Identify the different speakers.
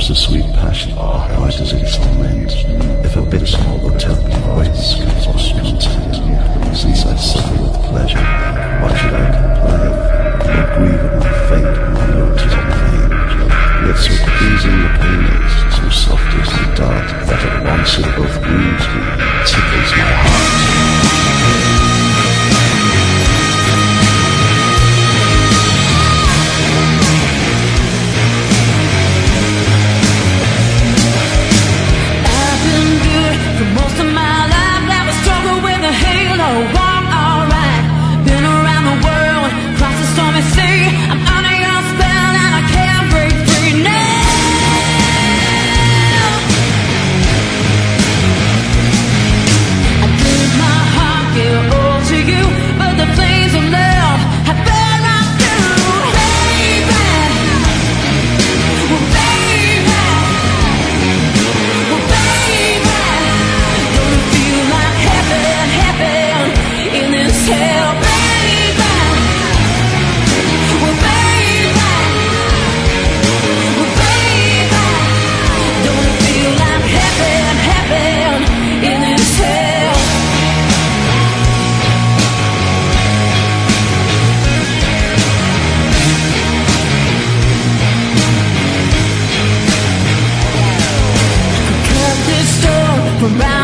Speaker 1: the sweet passion, why does it torment? If a bit small will tell me waste or content, since I suffer with pleasure, why should I complain? Or grieve at my fate, my note is on pain. Yet so pleasing the pain is, so soft is the dart, that at once it both wounds me and tickles my heart.
Speaker 2: From